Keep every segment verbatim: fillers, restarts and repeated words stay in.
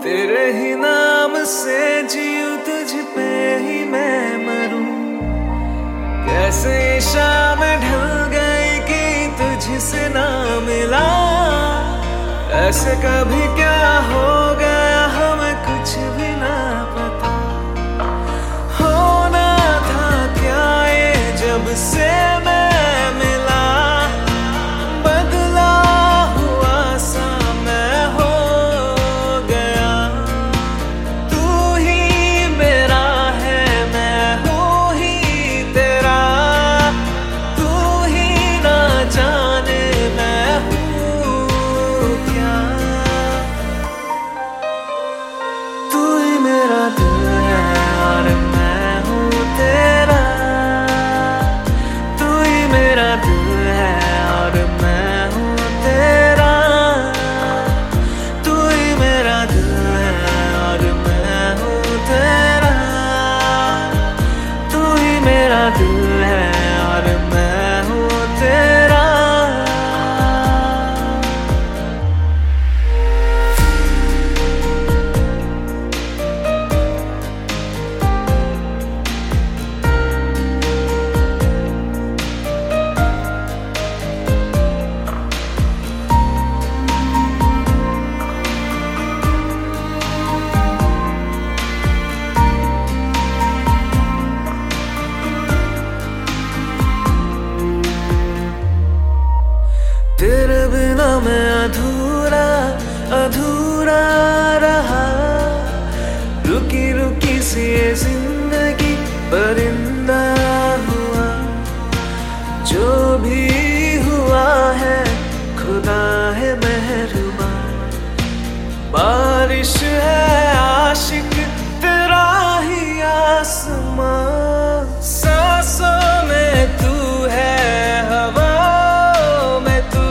तेरे ही नाम से जीऊं, तुझ पे ही मैं मरूं। कैसे ये शाम ढल गई कि तुझसे ना मिला। ऐसे कभी क्या हो गया हमें कुछ भी ना पता। होना था क्या ये जब से मैं मिला। बदला हुआ सा मैं हो गया। तू ही मेरा है, मैं हूँ ही तेरा। तू ही ना जाने मैं हूँ क्या। तू ही मेरा दिल है और मैं हूँ तेरा। तू ही मेरा दिल है और मैं हूँ तेरा। तू ही मेरा दिल है और मैं हूँ तेरा। तू ही मेरा दिल है और मैं हूँ तेरा। तेरे बिना मैं अधूरा अधूरा रहा। रुकी रुकी सी ये जिंदगी परिंदा हुआ। जो भी हुआ है खुदा है मेहरबान। बारिश है आशिक तेरा ही आसमां। सांसों में तू है, हवाओं में तू।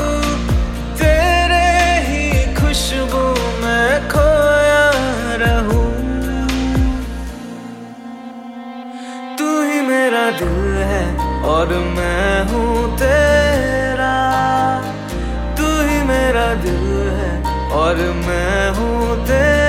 तेरे ही खुशबू में खोया रहूं। तू ही मेरा दिल है और मैं हूँ तेरा। तू ही मेरा दिल है और मैं हूँ तेरा।